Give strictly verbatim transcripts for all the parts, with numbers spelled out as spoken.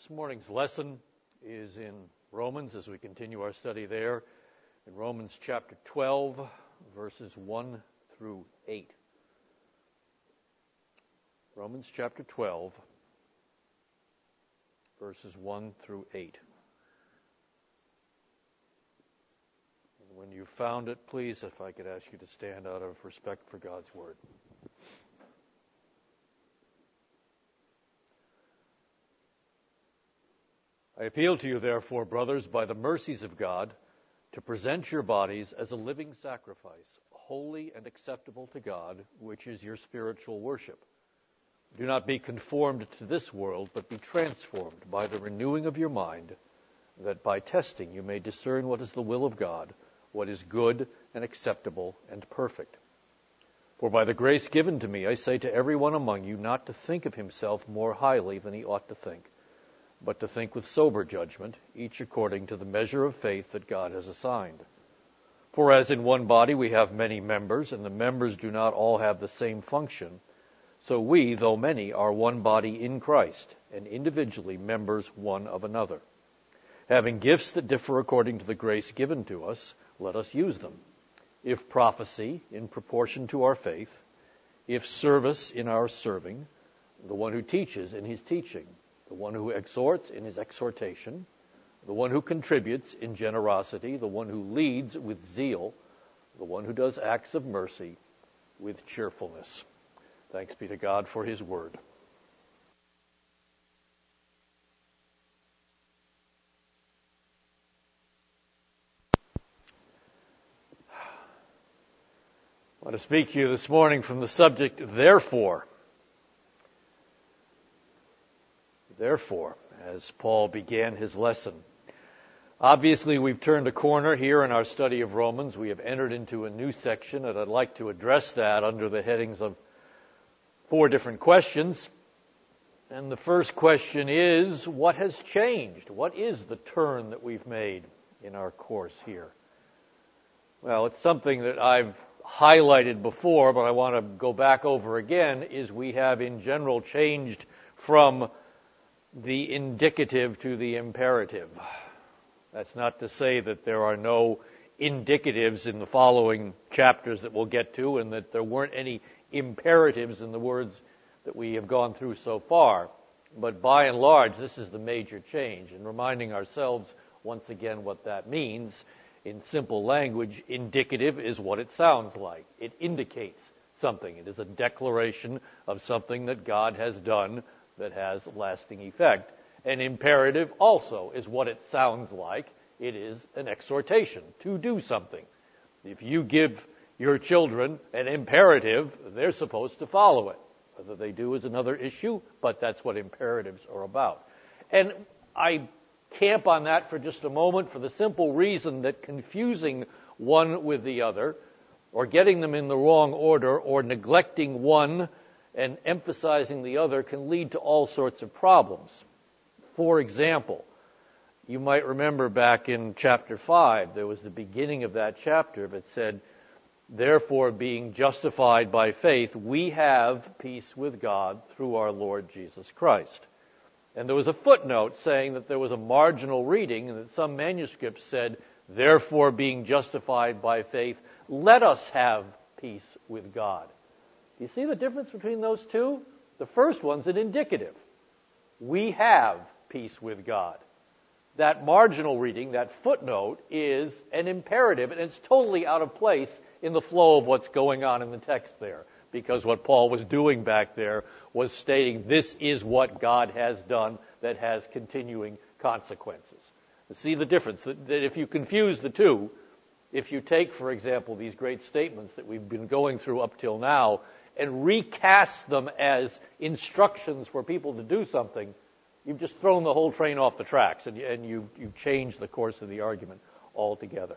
This morning's lesson is in Romans as we continue our study there, in Romans chapter twelve, verses one through eight. Romans chapter twelve, verses one through eight. And when you've found it, please, if I could ask you to stand out of respect for God's word. I appeal to you, therefore, brothers, by the mercies of God, to present your bodies as a living sacrifice, holy and acceptable to God, which is your spiritual worship. Do not be conformed to this world, but be transformed by the renewing of your mind, that by testing you may discern what is the will of God, what is good and acceptable and perfect. For by the grace given to me, I say to everyone among you not to think of himself more highly than he ought to think, but to think with sober judgment, each according to the measure of faith that God has assigned. For as in one body we have many members, and the members do not all have the same function, so we, though many, are one body in Christ, and individually members one of another. Having gifts that differ according to the grace given to us, let us use them. If prophecy, in proportion to our faith; if service, in our serving; the one who teaches, in his teaching; the one who exhorts, in his exhortation; the one who contributes, in generosity; the one who leads, with zeal; the one who does acts of mercy, with cheerfulness. Thanks be to God for his word. I want to speak to you this morning from the subject, therefore. Therefore, as Paul began his lesson. Obviously, we've turned a corner here in our study of Romans. We have entered into a new section, and I'd like to address that under the headings of four different questions. And the first question is, what has changed? What is the turn that we've made in our course here? Well, it's something that I've highlighted before, but I want to go back over again, is we have in general changed from the indicative to the imperative. That's not to say that there are no indicatives in the following chapters that we'll get to, and that there weren't any imperatives in the words that we have gone through so far. But by and large, this is the major change. And reminding ourselves once again what that means, in simple language, indicative is what it sounds like. It indicates something. It is a declaration of something that God has done that has lasting effect. And imperative also is what it sounds like. It is an exhortation to do something. If you give your children an imperative, they're supposed to follow it. Whether they do is another issue, but that's what imperatives are about. And I camp on that for just a moment for the simple reason that confusing one with the other, or getting them in the wrong order, or neglecting one and emphasizing the other can lead to all sorts of problems. For example, you might remember back in chapter five, there was the beginning of that chapter that said, therefore, being justified by faith, we have peace with God through our Lord Jesus Christ. And there was a footnote saying that there was a marginal reading, and that some manuscripts said, therefore, being justified by faith, let us have peace with God. Do you see the difference between those two? The first one's an indicative. We have peace with God. That marginal reading, that footnote, is an imperative, and it's totally out of place in the flow of what's going on in the text there. Because what Paul was doing back there was stating this is what God has done that has continuing consequences. You see the difference? That, that if you confuse the two, if you take, for example, these great statements that we've been going through up till now and recast them as instructions for people to do something, you've just thrown the whole train off the tracks, and, and you, you've changed the course of the argument altogether.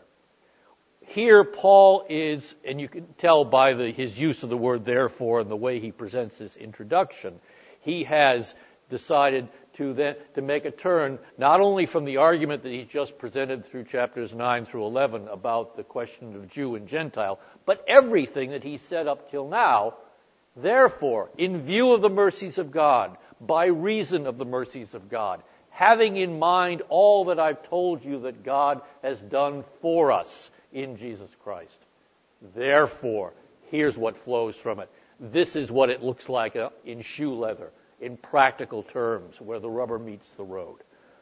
Here, Paul is, and you can tell by the, his use of the word therefore and the way he presents his introduction, he has decided to then to make a turn not only from the argument that he's just presented through chapters nine through eleven about the question of Jew and Gentile, but everything that he said up till now. Therefore, in view of the mercies of God, by reason of the mercies of God, having in mind all that I've told you that God has done for us in Jesus Christ. Therefore, here's what flows from it. This is what it looks like in shoe leather, in practical terms, where the rubber meets the road.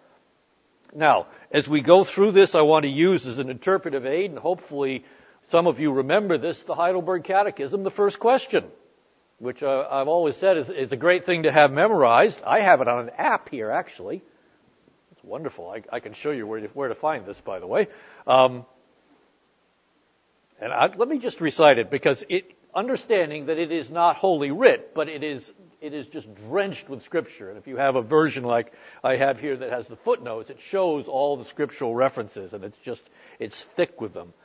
Now, as we go through this, I want to use as an interpretive aid, and hopefully some of you remember this, the Heidelberg Catechism, the first question, which uh, I've always said is, is a great thing to have memorized. I have it on an app here, actually. It's wonderful. I, I can show you where to, where to find this, by the way. Um, and I, let me just recite it, because it, understanding that it is not Holy Writ, but it is it is just drenched with Scripture. And if you have a version like I have here that has the footnotes, it shows all the scriptural references, and it's just it's thick with them.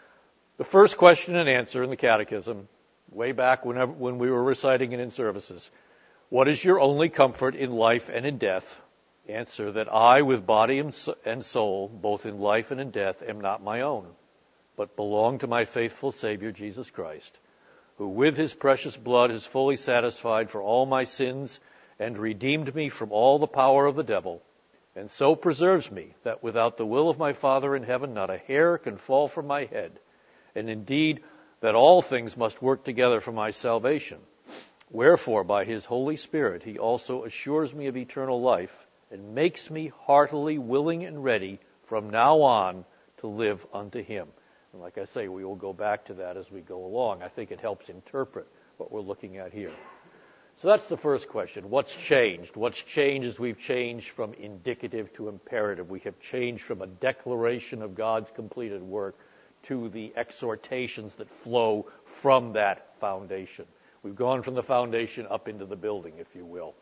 The first question and answer in the Catechism, way back whenever, when we were reciting it in services, what is your only comfort in life and in death? Answer, that I, with body and soul, both in life and in death, am not my own, but belong to my faithful Savior, Jesus Christ, who with his precious blood has fully satisfied for all my sins and redeemed me from all the power of the devil, and so preserves me that without the will of my Father in heaven not a hair can fall from my head, and indeed that all things must work together for my salvation. Wherefore, by his Holy Spirit, he also assures me of eternal life and makes me heartily willing and ready from now on to live unto him. And like I say, we will go back to that as we go along. I think it helps interpret what we're looking at here. So that's the first question. What's changed? What's changed is we've changed from indicative to imperative. We have changed from a declaration of God's completed work to the exhortations that flow from that foundation. We've gone from the foundation up into the building, if you will.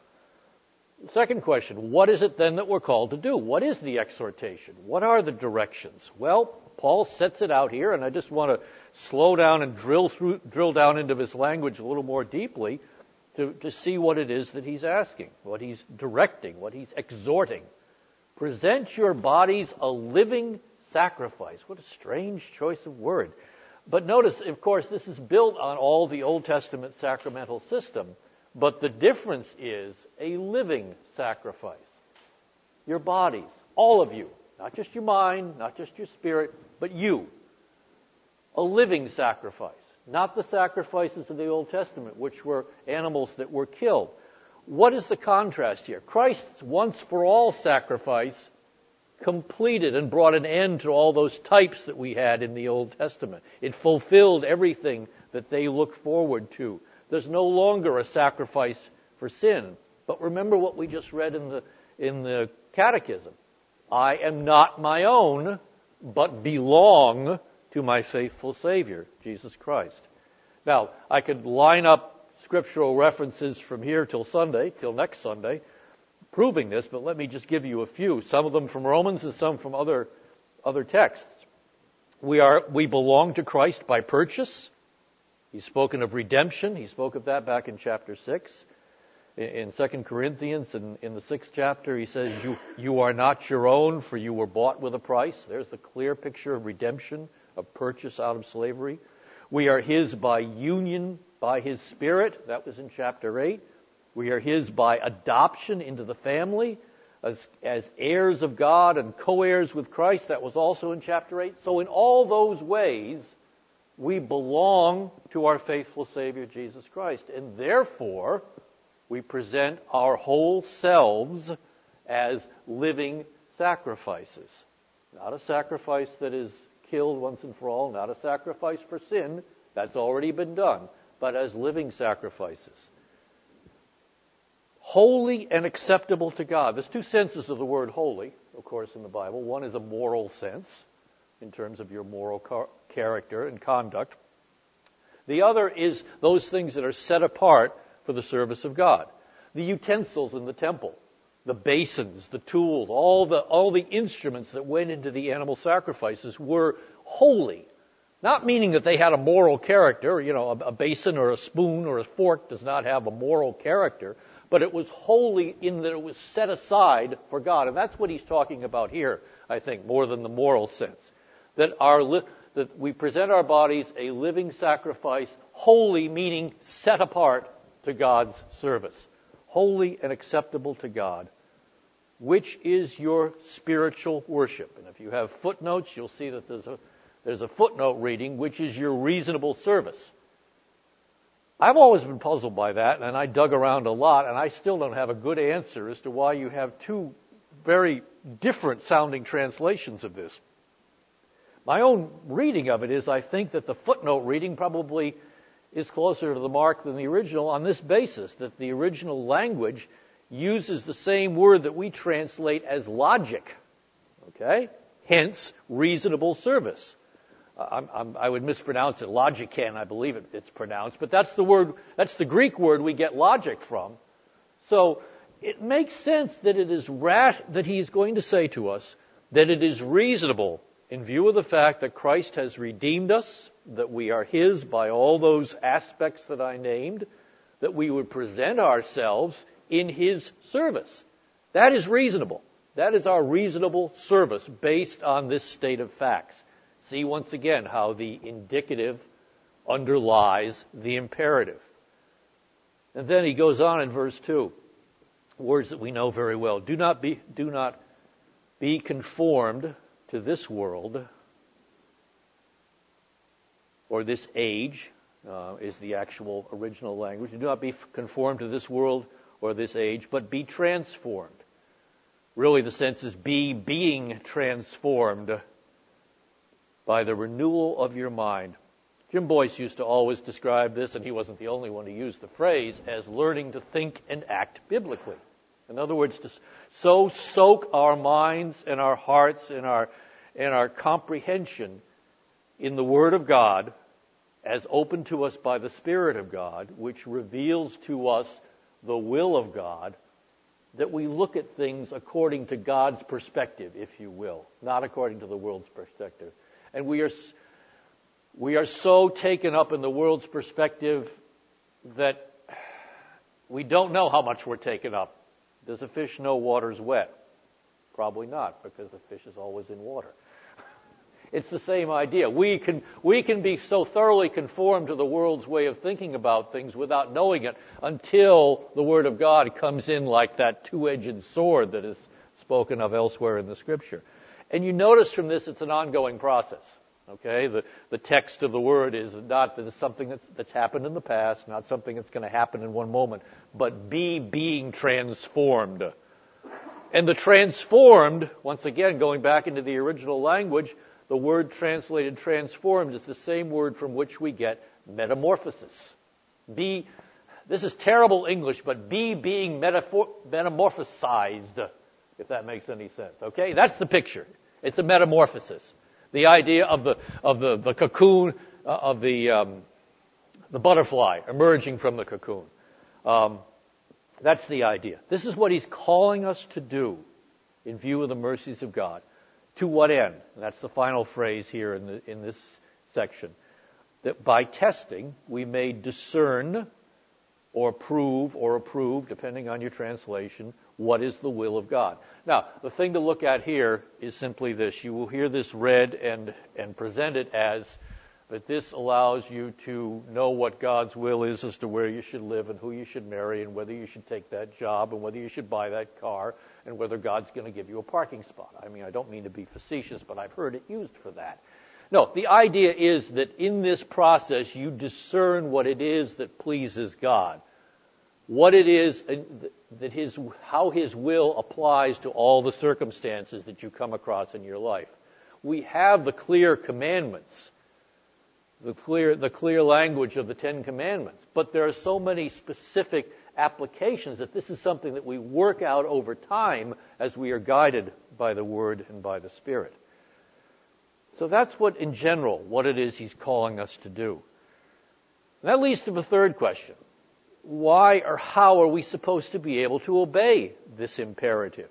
The second question, what is it then that we're called to do? What is the exhortation? What are the directions? Well, Paul sets it out here, and I just want to slow down and drill through, drill down into his language a little more deeply to, to see what it is that he's asking, what he's directing, what he's exhorting. Present your bodies a living sacrifice. What a strange choice of word. But notice, of course, this is built on all the Old Testament sacramental system, but the difference is a living sacrifice. Your bodies, all of you, not just your mind, not just your spirit, but you. A living sacrifice. Not the sacrifices of the Old Testament, which were animals that were killed. What is the contrast here? Christ's once-for-all sacrifice completed and brought an end to all those types that we had in the Old Testament. It fulfilled everything that they looked forward to. There's no longer a sacrifice for sin. But remember what we just read in the in the Catechism. I am not my own, but belong to my faithful Savior, Jesus Christ. Now, I could line up scriptural references from here till Sunday, till next Sunday, proving this, but let me just give you a few. Some of them from Romans and some from other other texts. We are we belong to Christ by purchase. He's spoken of redemption. He spoke of that back in chapter six. In Second Corinthians, in, in the sixth chapter, he says, you, you are not your own, for you were bought with a price. There's the clear picture of redemption, of purchase out of slavery. We are his by union by his Spirit. That was in chapter eight. We are his by adoption into the family as, as heirs of God and co-heirs with Christ. That was also in chapter eight. So in all those ways, we belong to our faithful Savior, Jesus Christ. And therefore, we present our whole selves as living sacrifices. Not a sacrifice that is killed once and for all, not a sacrifice for sin, that's already been done, but as living sacrifices. Holy and acceptable to God. There's two senses of the word holy, of course, in the Bible. One is a moral sense, in terms of your moral car- character and conduct. The other is those things that are set apart for the service of God. The utensils in the temple, the basins, the tools, all the all the instruments that went into the animal sacrifices were holy. Not meaning that they had a moral character. You know, a, a basin or a spoon or a fork does not have a moral character, but it was holy in that it was set aside for God. And that's what he's talking about here, I think, more than the moral sense. That our li- that we present our bodies a living sacrifice, holy meaning set apart to God's service. Holy and acceptable to God. which is your spiritual worship. And if you have footnotes, you'll see that there's a, there's a footnote reading, which is your reasonable service. I've always been puzzled by that, and I dug around a lot, and I still don't have a good answer as to why you have two very different sounding translations of this. My own reading of it is I think that the footnote reading probably is closer to the mark than the original on this basis, that the original language uses the same word that we translate as logic. Okay? Hence, reasonable service. I'm, I'm, I would mispronounce it. Logican, I believe it, it's pronounced. But that's the word, that's the Greek word we get logic from. So, it makes sense that it is rash, that he's going to say to us that it is reasonable in view of the fact that Christ has redeemed us, that we are his by all those aspects that I named, that we would present ourselves in his service. That is reasonable. That is our reasonable service based on this state of facts. See once again how the indicative underlies the imperative. And then he goes on in verse two, words that we know very well. Do not be, do not be conformed to this world, or this age, uh, is the actual original language. Do not be conformed to this world or this age, but be transformed. Really, the sense is be being transformed by the renewal of your mind. Jim Boyce used to always describe this, and he wasn't the only one to use the phrase, as learning to think and act biblically. In other words, to so soak our minds and our hearts and our, and our comprehension in the Word of God as open to us by the Spirit of God, which reveals to us the will of God, that we look at things according to God's perspective, if you will, not according to the world's perspective. And we are, we are so taken up in the world's perspective that we don't know how much we're taken up. Does a fish know water's wet? Probably not, because the fish is always in water. It's the same idea. We can, we can be so thoroughly conformed to the world's way of thinking about things without knowing it until the Word of God comes in like that two-edged sword that is spoken of elsewhere in the Scripture. And you notice from this it's an ongoing process. Okay? The, the text of the Word is not that it's something that's, that's happened in the past, not something that's going to happen in one moment, but be being transformed. And the transformed, once again, going back into the original language, the word translated transformed is the same word from which we get metamorphosis. Be, this is terrible English, but be being metaphor, metamorphosized, if that makes any sense. Okay? That's the picture. It's a metamorphosis. The idea of the, of the, the cocoon, uh, of the, um, the butterfly emerging from the cocoon. Um, that's the idea. This is what he's calling us to do in view of the mercies of God. To what end? And that's the final phrase here in, the, in this section. That by testing, we may discern or prove or approve, depending on your translation, what is the will of God. Now, the thing to look at here is simply this. You will hear this read and, and presented as that this allows you to know what God's will is as to where you should live and who you should marry and whether you should take that job and whether you should buy that car and whether God's going to give you a parking spot. I mean, I don't mean to be facetious, but I've heard it used for that. No, the idea is that in this process you discern what it is that pleases God. What it is that his, how his will applies to all the circumstances that you come across in your life. We have the clear commandments, the clear, the clear language of the Ten Commandments, but there are so many specific applications that this is something that we work out over time as we are guided by the Word and by the Spirit. So that's what, in general, what it is he's calling us to do. And that leads to the third question. Why or how are we supposed to be able to obey this imperative?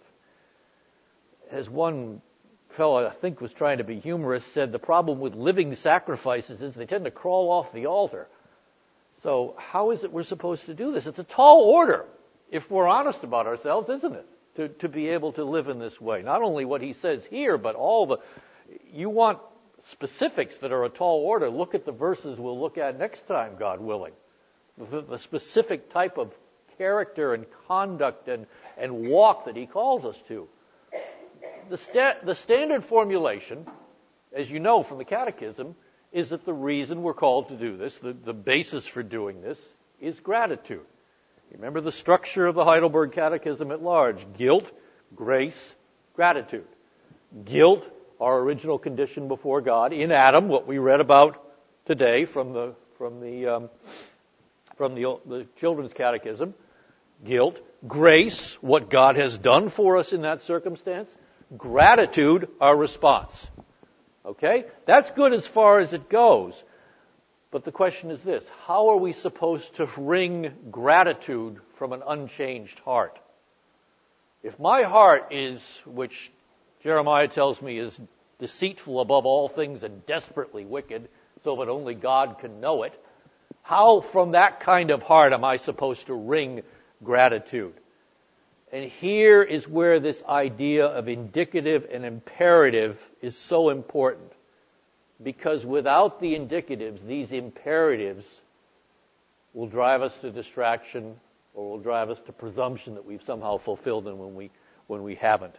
As one fellow, I think, was trying to be humorous, said the problem with living sacrifices is they tend to crawl off the altar. So how is it we're supposed to do this? It's a tall order, if we're honest about ourselves, isn't it? To, to be able to live in this way. Not only what he says here, but all the... You want specifics that are a tall order. Look at the verses we'll look at next time, God willing. The, the specific type of character and conduct and, and walk that he calls us to. The, sta- the standard formulation, as you know from the Catechism, is that the reason we're called to do this, the, the basis for doing this, is gratitude. Remember the structure of the Heidelberg Catechism at large: guilt, grace, gratitude. Guilt, our original condition before God in Adam, what we read about today from the from the um, from the, the Children's Catechism. Guilt, grace, what God has done for us in that circumstance. Gratitude, our response. Okay? That's good as far as it goes. But the question is this: how are we supposed to wring gratitude from an unchanged heart? If my heart is, which Jeremiah tells me is deceitful above all things and desperately wicked, so that only God can know it, how from that kind of heart am I supposed to wring gratitude? And here is where this idea of indicative and imperative is so important. Because without the indicatives, these imperatives will drive us to distraction or will drive us to presumption that we've somehow fulfilled them when we, when we haven't.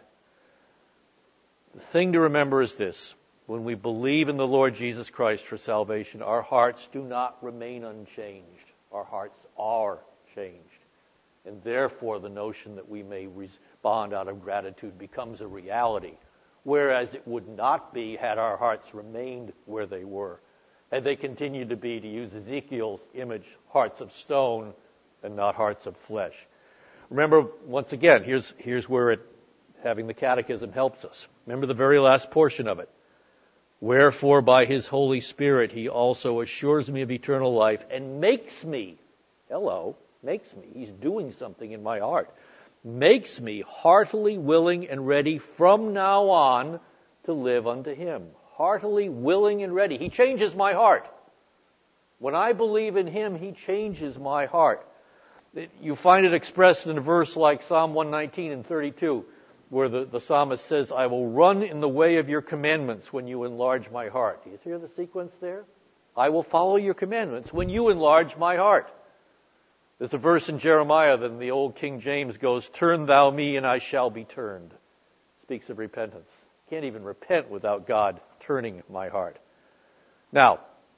The thing to remember is this: when we believe in the Lord Jesus Christ for salvation, our hearts do not remain unchanged. Our hearts are changed. And therefore the notion that we may respond out of gratitude becomes a reality, whereas it would not be had our hearts remained where they were. Had they continued to be, to use Ezekiel's image, hearts of stone and not hearts of flesh. Remember, once again, here's, here's where it, having the Catechism helps us. Remember the very last portion of it. Wherefore by his Holy Spirit he also assures me of eternal life and makes me, hello, makes me, he's doing something in my heart, makes me heartily willing and ready from now on to live unto him. Heartily willing and ready. He changes my heart. When I believe in him, he changes my heart. You find it expressed in a verse like Psalm one nineteen and thirty-two, where the, the psalmist says, I will run in the way of your commandments when you enlarge my heart. Do you hear the sequence there? I will follow your commandments when you enlarge my heart. There's a verse in Jeremiah that in the old King James goes, turn thou me and I shall be turned. Speaks of repentance. Can't even repent without God turning my heart. Now,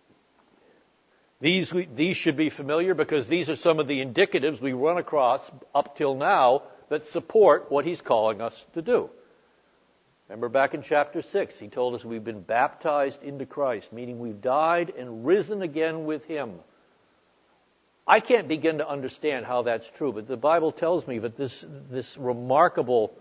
these, these should be familiar because these are some of the indicatives we run across up till now that support what he's calling us to do. Remember back in chapter six, he told us we've been baptized into Christ, meaning we've died and risen again with him. I can't begin to understand how that's true, but the Bible tells me that this, this remarkable,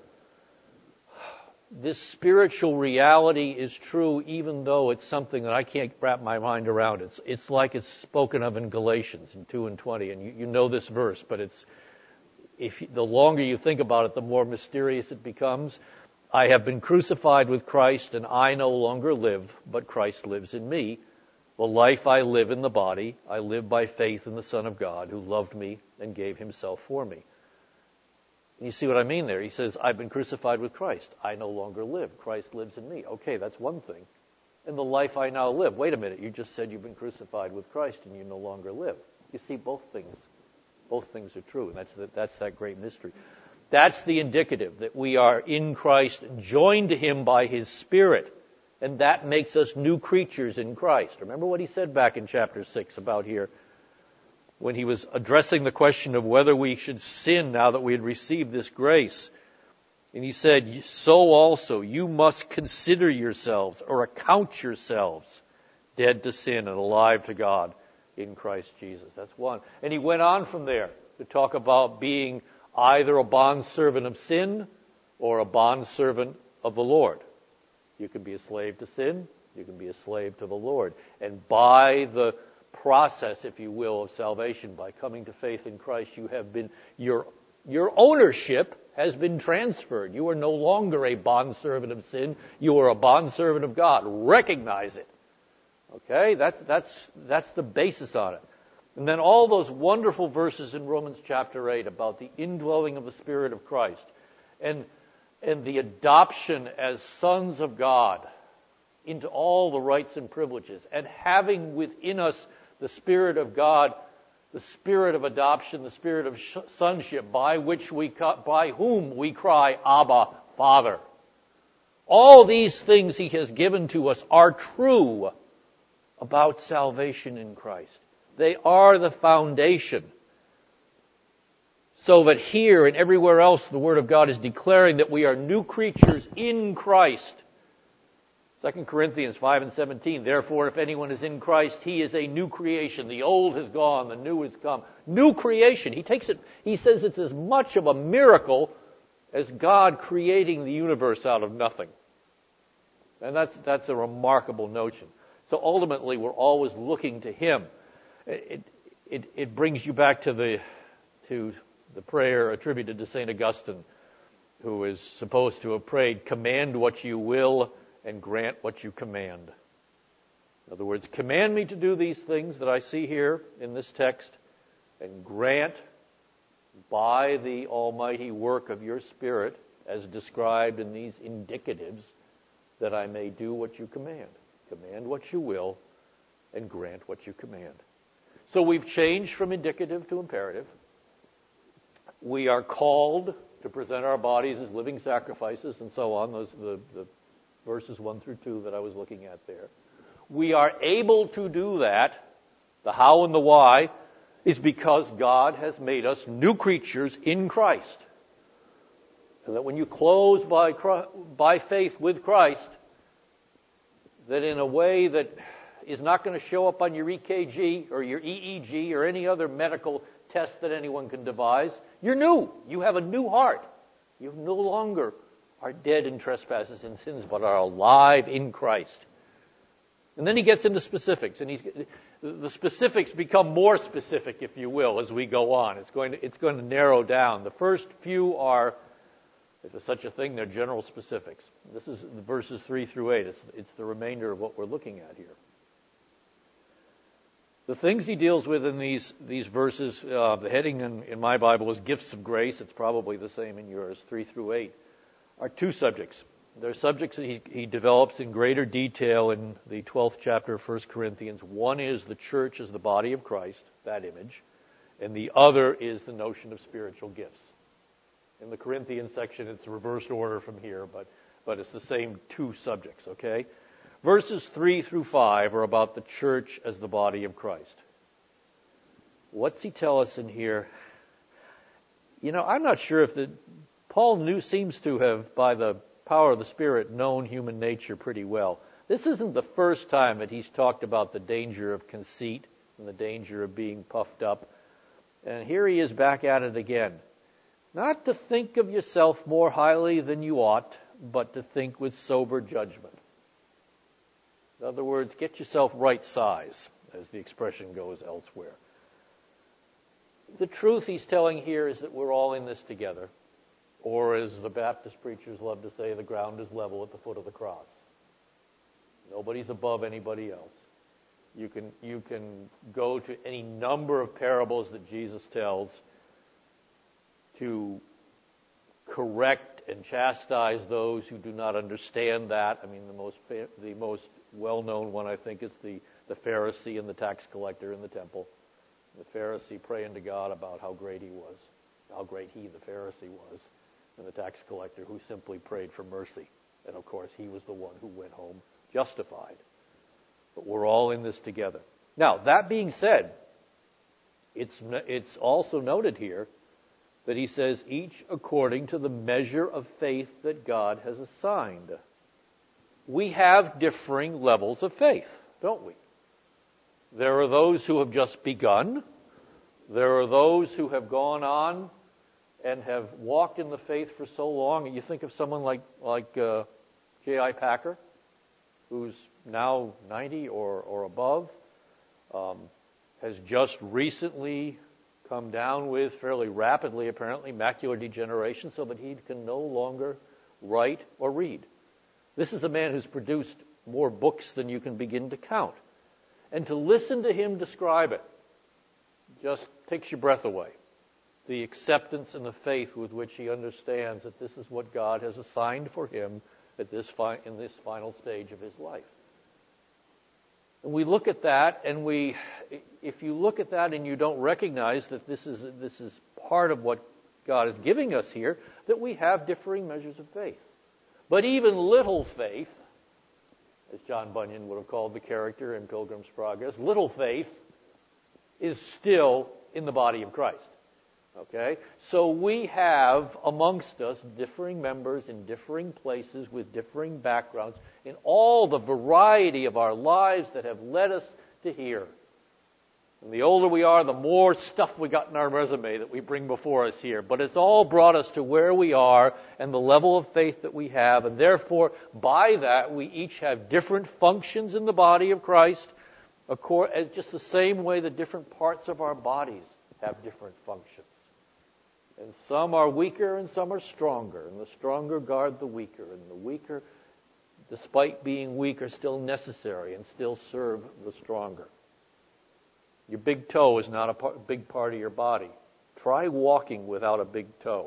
this spiritual reality is true even though it's something that I can't wrap my mind around. It's, it's like it's spoken of in Galatians in two and twenty, and you, you know this verse, but it's, if the longer you think about it, the more mysterious it becomes. I have been crucified with Christ, and I no longer live, but Christ lives in me. The life I live in the body, I live by faith in the Son of God, who loved me and gave himself for me. And you see what I mean there? He says, I've been crucified with Christ. I no longer live. Christ lives in me. Okay, that's one thing. And the life I now live. Wait a minute, you just said you've been crucified with Christ and you no longer live. You see, both things. Both things are true, and that's, the, that's that great mystery. That's the indicative, that we are in Christ, joined to him by his Spirit, and that makes us new creatures in Christ. Remember what he said back in chapter six about here, when he was addressing the question of whether we should sin now that we had received this grace. And he said, so also you must consider yourselves, or account yourselves, dead to sin and alive to God in Christ Jesus. That's one. And he went on from there to talk about being either a bondservant of sin or a bondservant of the Lord. You can be a slave to sin, you can be a slave to the Lord. And by the process, if you will, of salvation, by coming to faith in Christ, you have been, your, your ownership has been transferred. You are no longer a bondservant of sin, you are a bondservant of God. Recognize it. Okay, that's, that's, that's the basis on it. And then all those wonderful verses in Romans chapter eight about the indwelling of the Spirit of Christ and, and the adoption as sons of God into all the rights and privileges, and having within us the Spirit of God the Spirit of adoption, the Spirit of sonship, by which we, by whom we cry, Abba, Father. All these things He has given to us are true about salvation in Christ. They are the foundation. So that here and everywhere else the Word of God is declaring that we are new creatures in Christ. Second Corinthians five and seventeen, therefore if anyone is in Christ, he is a new creation. The old has gone, the new has come. New creation. He takes it, he says it's as much of a miracle as God creating the universe out of nothing. And that's, that's a remarkable notion. So ultimately we're always looking to Him. It, it, it brings you back to the, to the prayer attributed to Saint Augustine, who is supposed to have prayed, command what you will and grant what you command. In other words, command me to do these things that I see here in this text, and grant by the almighty work of your Spirit, as described in these indicatives, that I may do what you command. Command what you will and grant what you command. So we've changed from indicative to imperative. We are called to present our bodies as living sacrifices and so on, those the, the verses one through two that I was looking at there. We are able to do that. The how and the why is because God has made us new creatures in Christ. And that when you close by, by faith with Christ, that in a way that is not going to show up on your E K G or your E E G or any other medical test that anyone can devise, you're new. You have a new heart. You no longer are dead in trespasses and sins, but are alive in Christ. And then he gets into specifics, and he's, the specifics become more specific, if you will, as we go on. It's going to, it's going to narrow down. The first few are, if there's such a thing, they're general specifics. This is the verses three through eight. It's, it's the remainder of what we're looking at here. The things he deals with in these, these verses, uh, the heading in, in my Bible is Gifts of Grace. It's probably the same in yours, three through eight, are two subjects. They're subjects that he, he develops in greater detail in the twelfth chapter of First Corinthians. One is the church as the body of Christ, that image, and the other is the notion of spiritual gifts. In the Corinthian section, it's reversed order from here, but, but it's the same two subjects, okay? Verses three through five are about the church as the body of Christ. What's he tell us in here? You know, I'm not sure if the Paul knew seems to have, by the power of the Spirit, known human nature pretty well. This isn't the first time that he's talked about the danger of conceit and the danger of being puffed up. And here he is back at it again. Not to think of yourself more highly than you ought, but to think with sober judgment. In other words, get yourself right size, as the expression goes elsewhere. The truth he's telling here is that we're all in this together. Or as the Baptist preachers love to say, the ground is level at the foot of the cross. Nobody's above anybody else. You can, you can go to any number of parables that Jesus tells to correct and chastise those who do not understand that. I mean, the most the most well-known one, I think, is the, the Pharisee and the tax collector in the temple. The Pharisee praying to God about how great he was, how great he, the Pharisee, was, and the tax collector who simply prayed for mercy. And, of course, he was the one who went home justified. But we're all in this together. Now, that being said, it's it's also noted here that he says, each according to the measure of faith that God has assigned. We have differing levels of faith, don't we? There are those who have just begun. There are those who have gone on and have walked in the faith for so long. And you think of someone like, like uh, J I Packer, who's now ninety or, or above, um, has just recently come down with, fairly rapidly apparently, macular degeneration so that he can no longer write or read. This is a man who's produced more books than you can begin to count. And to listen to him describe it just takes your breath away. The acceptance and the faith with which he understands that this is what God has assigned for him at this fi- in this final stage of his life. And we look at that, and we, if you look at that and you don't recognize that this is this is part of what God is giving us here, that we have differing measures of faith. But even little faith, as John Bunyan would have called the character in Pilgrim's Progress, little faith is still in the body of Christ. Okay? So we have amongst us differing members in differing places with differing backgrounds in all the variety of our lives that have led us to here. And the older we are, the more stuff we got in our resume that we bring before us here. But it's all brought us to where we are and the level of faith that we have. And therefore, by that, we each have different functions in the body of Christ, just the same way the different parts of our bodies have different functions. And some are weaker and some are stronger. And the stronger guard the weaker. And the weaker, despite being weak, are still necessary and still serve the stronger. Your big toe is not a part, big part of your body. Try walking without a big toe.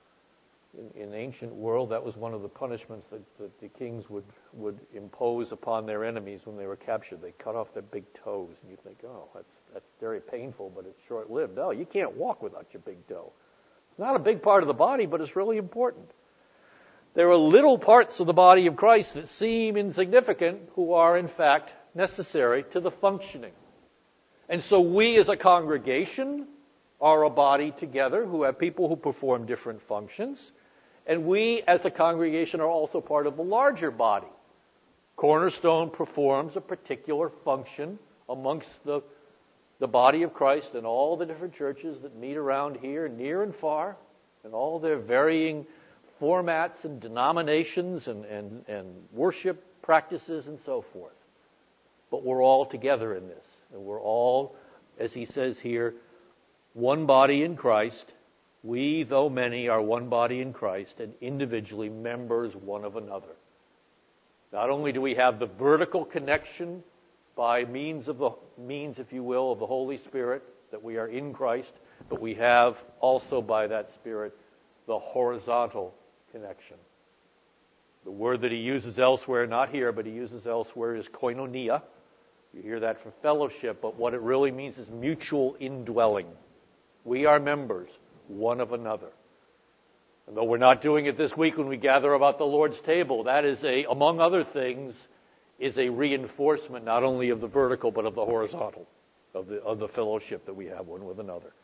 In, in the ancient world, that was one of the punishments that, that the kings would, would impose upon their enemies when they were captured. They cut off their big toes. And you think, oh, that's, that's very painful, but it's short-lived. No, you can't walk without your big toe. It's not a big part of the body, but it's really important. There are little parts of the body of Christ that seem insignificant who are, in fact, necessary to the functioning. And so we as a congregation are a body together who have people who perform different functions. And we as a congregation are also part of the larger body. Cornerstone performs a particular function amongst the the body of Christ and all the different churches that meet around here, near and far, and all their varying formats and denominations and, and, and worship practices and so forth. But we're all together in this. And we're all, as he says here, one body in Christ. We, though many, are one body in Christ and individually members one of another. Not only do we have the vertical connection by means of the means, if you will, of the Holy Spirit, that we are in Christ, but we have also by that Spirit the horizontal connection. The word that he uses elsewhere, not here, but he uses elsewhere, is koinonia. You hear that for fellowship, but what it really means is mutual indwelling. We are members one of another. And though we're not doing it this week when we gather about the Lord's table, that is a, among other things, is a reinforcement not only of the vertical but of the horizontal, of the of the fellowship that we have one with another.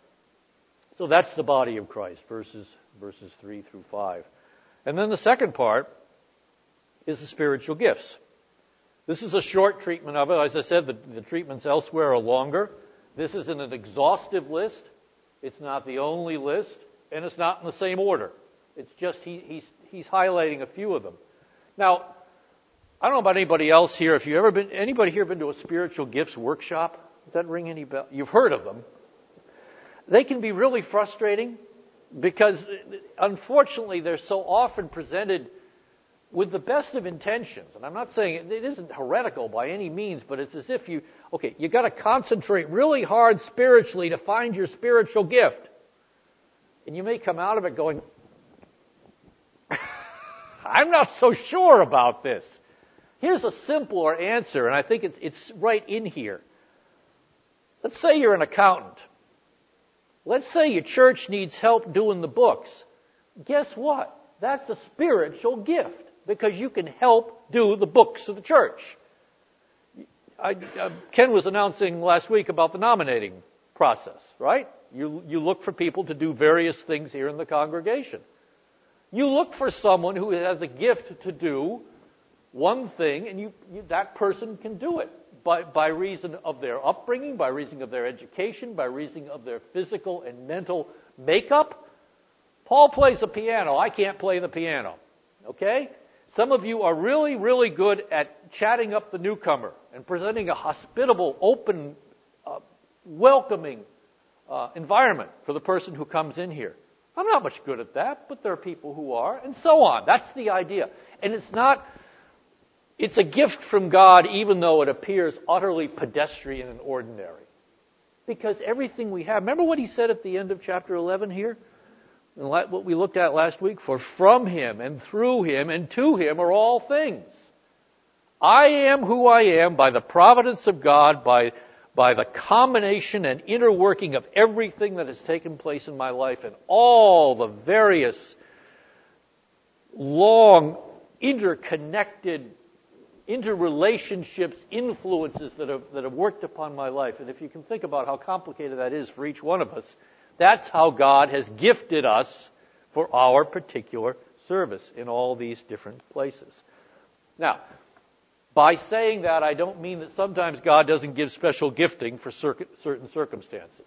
So that's the body of Christ, verses verses three through five. And then the second part is the spiritual gifts. This is a short treatment of it. As I said, the, the treatments elsewhere are longer. This isn't an exhaustive list. It's not the only list, and it's not in the same order. It's just he, he's he's highlighting a few of them. Now, I don't know about anybody else here. If you ever been, anybody here been to a spiritual gifts workshop? Does that ring any bell? You've heard of them. They can be really frustrating because, unfortunately, they're so often presented with the best of intentions. And I'm not saying it, it isn't heretical by any means, but it's as if you, okay, you got to concentrate really hard spiritually to find your spiritual gift. And you may come out of it going, I'm not so sure about this. Here's a simpler answer, and I think it's it's right in here. Let's say you're an accountant. Let's say your church needs help doing the books. Guess what? That's a spiritual gift because you can help do the books of the church. I, uh, Ken was announcing last week about the nominating process, right? You you look for people to do various things here in the congregation. You look for someone who has a gift to do one thing, and you, you, that person can do it by, by reason of their upbringing, by reason of their education, by reason of their physical and mental makeup. Paul plays the piano. I can't play the piano. Okay? Some of you are really, really good at chatting up the newcomer and presenting a hospitable, open, uh, welcoming uh, environment for the person who comes in here. I'm not much good at that, but there are people who are, and so on. That's the idea. And it's not... It's a gift from God, even though it appears utterly pedestrian and ordinary. Because everything we have... Remember what he said at the end of chapter eleven here? And what we looked at last week? For from him and through him and to him are all things. I am who I am by the providence of God, by, by the combination and inner working of everything that has taken place in my life and all the various long, interconnected, interrelationships, influences that have, that have worked upon my life. And if you can think about how complicated that is for each one of us, that's how God has gifted us for our particular service in all these different places. Now, by saying that, I don't mean that sometimes God doesn't give special gifting for certain circumstances.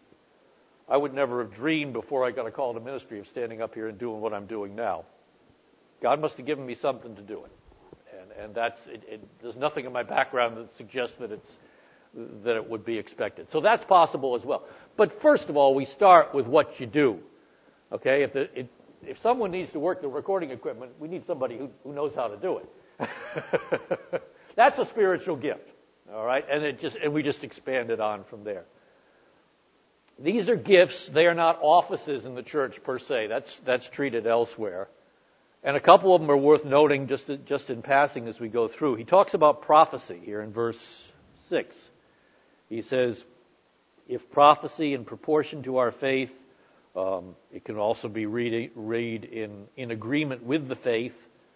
I would never have dreamed before I got a call to ministry of standing up here and doing what I'm doing now. God must have given me something to do it. And, and that's, it, it, there's nothing in my background that suggests that it's, that it would be expected. So that's possible as well. But first of all, we start with what you do. Okay? If, the, it, if someone needs to work the recording equipment, we need somebody who, who knows how to do it. That's a spiritual gift. All right? And it just, and we just expand it on from there. These are gifts. They are not offices in the church per se. That's, that's treated elsewhere. And a couple of them are worth noting just, just in passing as we go through. He talks about prophecy here in verse six. He says, if prophecy in proportion to our faith, um, it can also be read, read in, in agreement with the faith.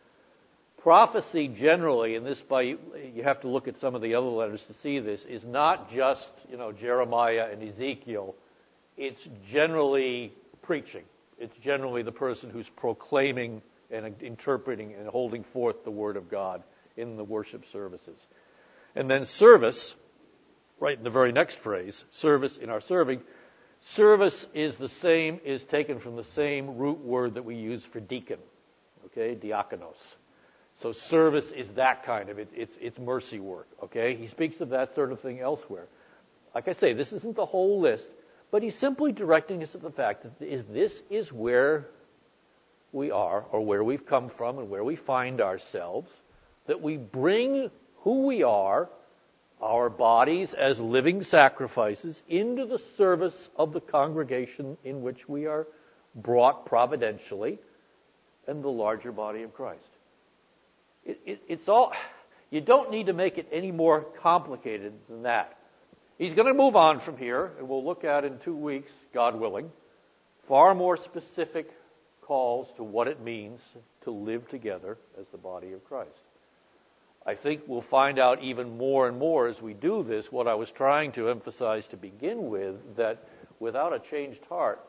Prophecy generally, and this by you have to look at some of the other letters to see this, is not just, you know, Jeremiah and Ezekiel. It's generally preaching. It's generally the person who's proclaiming and interpreting and holding forth the Word of God in the worship services. And then service, right in the very next phrase, service in our serving. Service is the same, is taken from the same root word that we use for deacon. Okay, diakonos. So service is that kind of, it's, it's, it's mercy work, okay? He speaks of that sort of thing elsewhere. Like I say, this isn't the whole list, but he's simply directing us at the fact that this is where we are, or where we've come from and where we find ourselves, that we bring who we are, our bodies as living sacrifices, into the service of the congregation in which we are brought providentially, and the larger body of Christ. It, it, it's all. You don't need to make it any more complicated than that. He's going to move on from here, and we'll look at in two weeks, God willing, far more specific calls to what it means to live together as the body of Christ. I think we'll find out even more and more as we do this what I was trying to emphasize to begin with, that without a changed heart,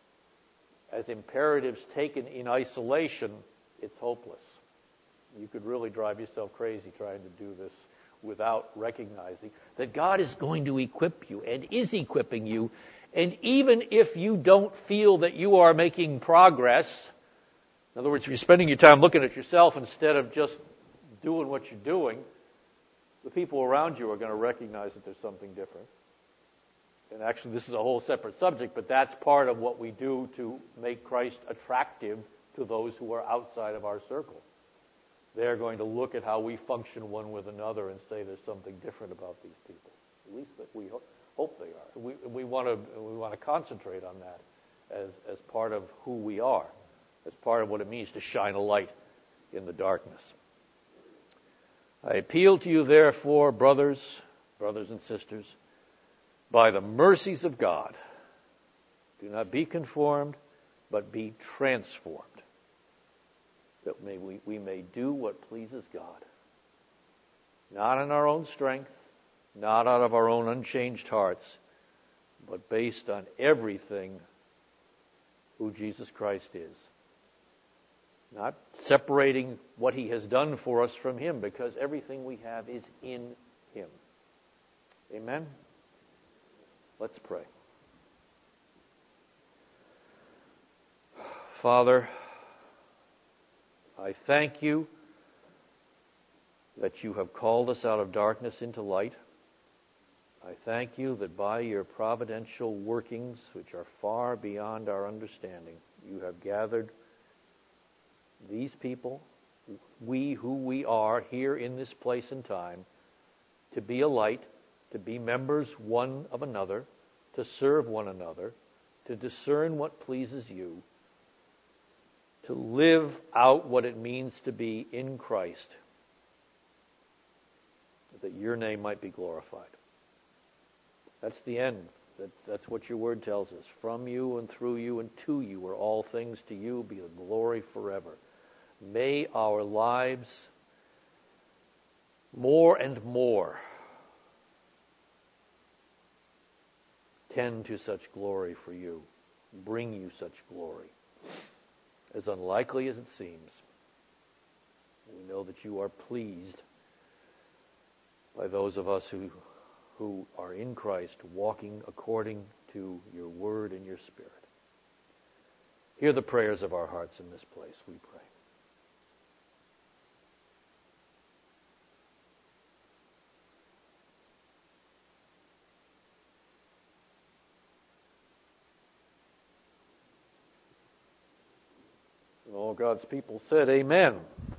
as imperatives taken in isolation, it's hopeless. You could really drive yourself crazy trying to do this without recognizing that God is going to equip you and is equipping you. And even if you don't feel that you are making progress, in other words, if you're spending your time looking at yourself instead of just doing what you're doing, the people around you are going to recognize that there's something different. And actually, this is a whole separate subject, but that's part of what we do to make Christ attractive to those who are outside of our circle. They're going to look at how we function one with another and say there's something different about these people. At least that we ho- hope they are. We, we want to we want to concentrate on that as as part of who we are, as part of what it means to shine a light in the darkness. I appeal to you, therefore, brothers, brothers and sisters, by the mercies of God, do not be conformed, but be transformed, that may we, we may do what pleases God. Not in our own strength, not out of our own unchanged hearts, but based on everything who Jesus Christ is. Not separating what He has done for us from Him, because everything we have is in Him. Amen? Let's pray. Father, I thank you that you have called us out of darkness into light. I thank you that by your providential workings, which are far beyond our understanding, you have gathered these people, we who we are here in this place and time, to be a light, to be members one of another, to serve one another, to discern what pleases you, to live out what it means to be in Christ, that your name might be glorified. That's the end. That, that's what your word tells us. From you and through you and to you are all things. To you be the glory forever. May our lives more and more tend to such glory for you, bring you such glory. As unlikely as it seems, we know that you are pleased by those of us who, who are in Christ, walking according to your word and your spirit. Hear the prayers of our hearts in this place, we pray. And all God's people said, Amen.